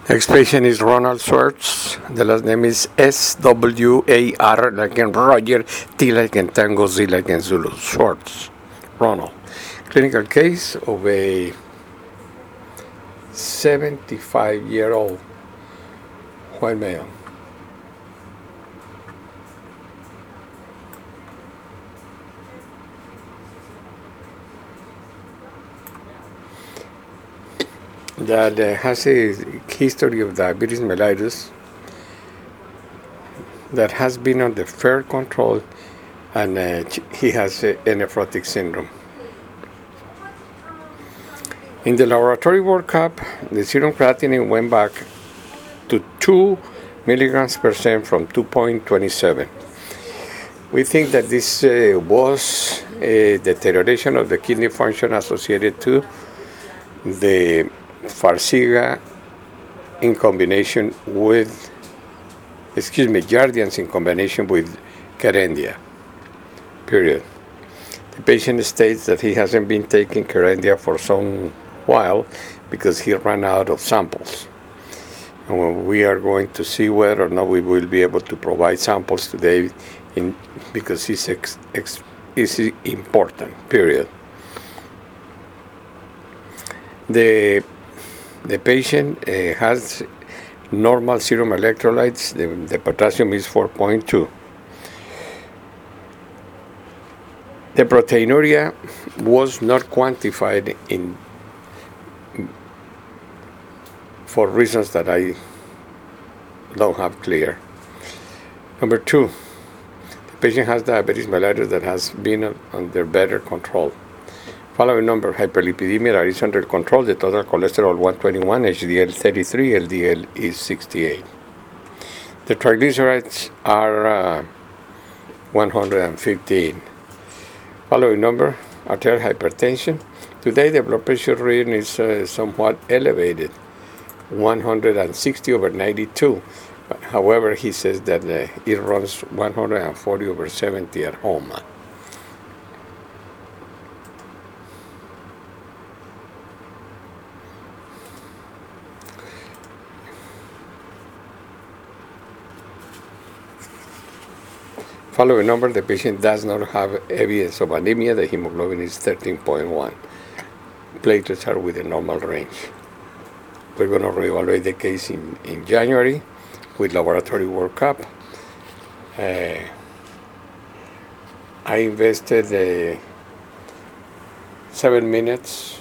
Next patient is Ronald Swartz. The last name is S-W-A-R, like in Roger, T like in Tango, Z like in Zulu. Swartz. Ronald. Clinical case of a 75-year-old white male. That has a history of diabetes mellitus, that has been under fair control, and he has a nephrotic syndrome. In the laboratory workup, the serum creatinine went back to 2 milligrams per cent from 2.27. We think that this was a deterioration of the kidney function associated to the Farxiga in combination with, Jardiance in combination with Kerendia, period. The patient states that he hasn't been taking Kerendia for some while because he ran out of samples. And we are going to see whether or not we will be able to provide samples today because it's important, period. The patient has normal serum electrolytes. The potassium is 4.2. The proteinuria was not quantified for reasons that I don't have clear. Number 2, the patient has diabetes mellitus that has been under better control. Following number: hyperlipidemia that is under control, the total cholesterol 121, HDL 33, LDL is 68. The triglycerides are 115. Following number: arterial hypertension. Today the blood pressure reading is somewhat elevated, 160/92. However, he says that it runs 140/70 at home. Following number: the patient does not have evidence of anemia. The hemoglobin is 13.1. Platelets are within normal range. We're going to reevaluate the case in January with laboratory workup. I invested 7 minutes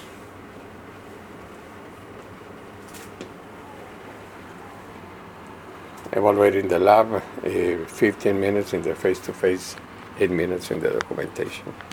evaluating the lab, 15 minutes in the face-to-face, 8 minutes in the documentation.